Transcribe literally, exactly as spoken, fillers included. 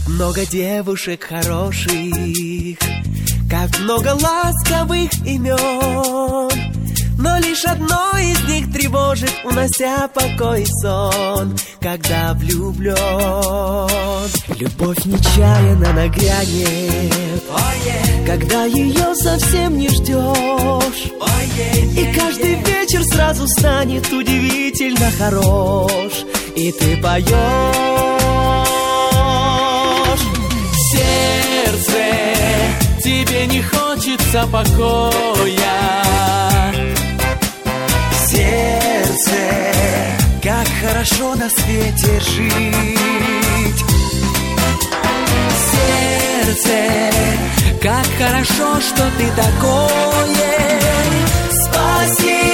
много девушек хороших, как много ласковых имен, но лишь одно из них тревожит, унося покой и сон, когда влюблен. Любовь нечаянно нагрянет, oh, yeah. Когда ее совсем не ждешь, oh, yeah, yeah, и каждый yeah. вечер сразу станет удивительно хорош, и ты поешь. Сердце, тебе не хочется покоя. Сердце, как хорошо на свете жить. Сердце, как хорошо, что ты такое. Спасибо.